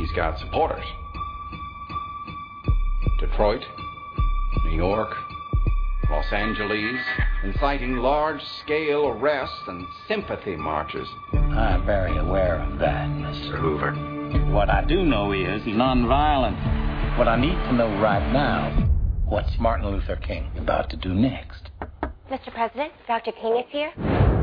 he's got supporters. Detroit, New York, Los Angeles, inciting large-scale arrests and sympathy marches. I'm very aware of that, Mr. Hoover. What I do know is he's nonviolent. What I need to know right now, what's Martin Luther King about to do next? Mr. President, Dr. King is here.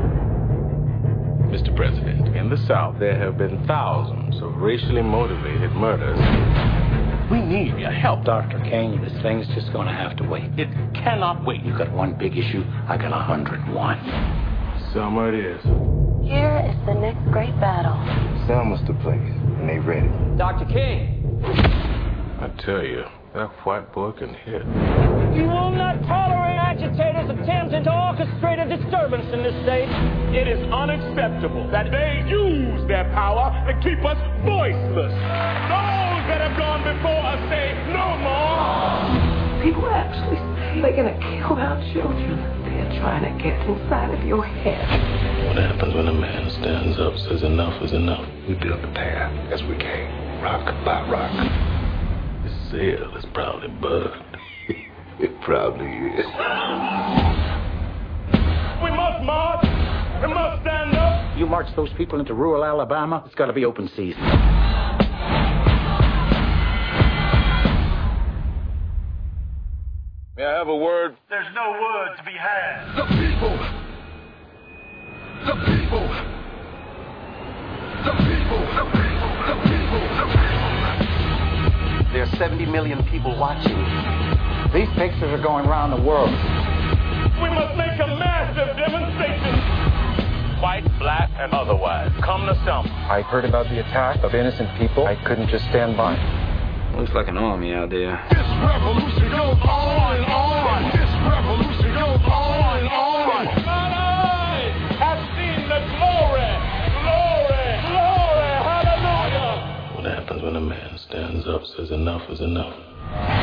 Mr. President, in the South, there have been thousands of racially motivated murders. We need your help. Dr. King, this thing's just gonna have to wait. It cannot wait. You got one big issue, I got 101. Selma it is. Here is the next great battle. Selma's the place, and they ready. Dr. King! I tell you, that white boy can hit. You will not tolerate agitators attempting to orchestrate a disturbance in this state. It is unacceptable that they use their power to keep us voiceless. Those that have gone before us say no more. People actually say they're gonna kill our children. They're trying to get inside of your head. What happens when a man stands up, says enough is enough? We built the path as we came, rock by rock. This sail is proudly bugged. It probably is. We must march. We must stand up. You march those people into rural Alabama, it's gotta be open season. May I have a word? There's no word to be had. The people. The people. The people. The people. The people. The people. There are 70 million people watching. These pictures are going around the world. We must make a massive demonstration. White, black, and otherwise. Come to Selma. I heard about the attack of innocent people. I couldn't just stand by. Looks like an army out there. This revolution goes on and on. This revolution goes on and on. Mine eyes have seen the glory, glory, glory. Hallelujah. What happens when a man stands up, says enough is enough?